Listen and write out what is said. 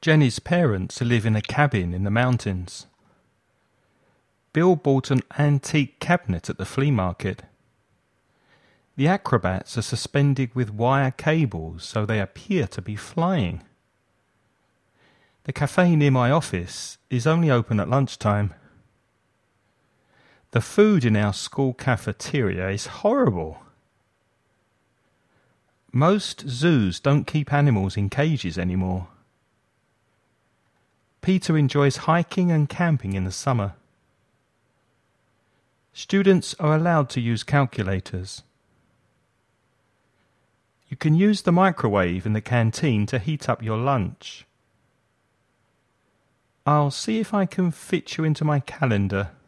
Jenny's parents live in a cabin in the mountains. Bill bought an antique cabinet at the flea market. The acrobats are suspended with wire cables so they appear to be flying. The cafe near my office is only open at lunchtime. The food in our school cafeteria is horrible. Most zoos don't keep animals in cages anymore. Peter enjoys hiking and camping in the summer. Students are allowed to use calculators. You can use the microwave in the canteen to heat up your lunch. I'll see if I can fit you into my calendar.